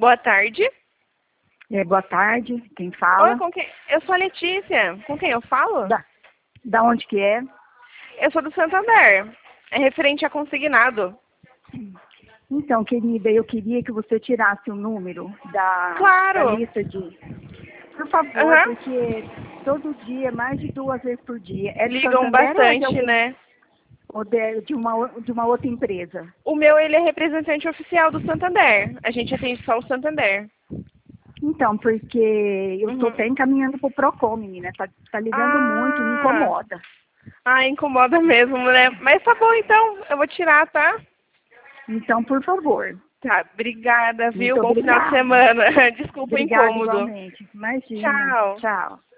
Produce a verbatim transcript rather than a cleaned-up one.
Boa tarde. É, boa tarde, quem fala? Oi, com quem? Eu sou a Letícia. Com quem eu falo? Da, da onde que é? Eu sou do Santander. É referente a consignado. Então, querida, eu queria que você tirasse o número da, da Claro. lista de... Por favor, Aham. porque todo dia, mais de duas vezes por dia. É de Ligam Santander ou é de, bastante, algum, né? ou de, de, uma, o- de uma outra empresa? O meu, ele é representante oficial do Santander. A gente atende só o Santander. Então, porque eu estou Uhum. até encaminhando para o Procon, menina. Tá, tá ligando muito, me Ah, incomoda. ah, incomoda mesmo, né? Mas tá bom, então. Eu vou tirar, tá? Então, por favor. Tá, obrigada, viu? Muito Bom final de obrigada. semana. Desculpa o Obrigada incômodo. igualmente. Imagina. Tchau. Tchau.